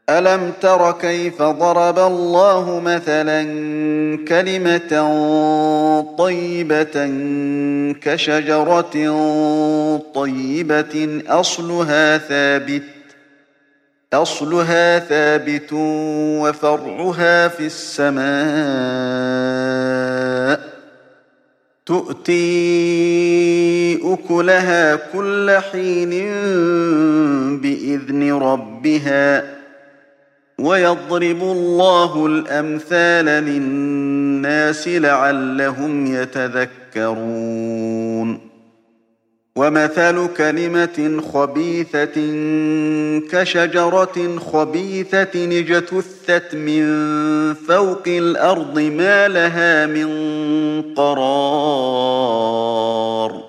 ألم تر كيف ضرب الله مثلا كلمة طيبة كشجرة طيبة أصلها ثابت وفرعها في السماء تؤتي أكلها كل حين بإذن ربها ويضرب الله الأمثال للناس لعلهم يتذكرون ومثل كلمة خبيثة كشجرة خبيثة اجتثت من فوق الأرض ما لها من قرار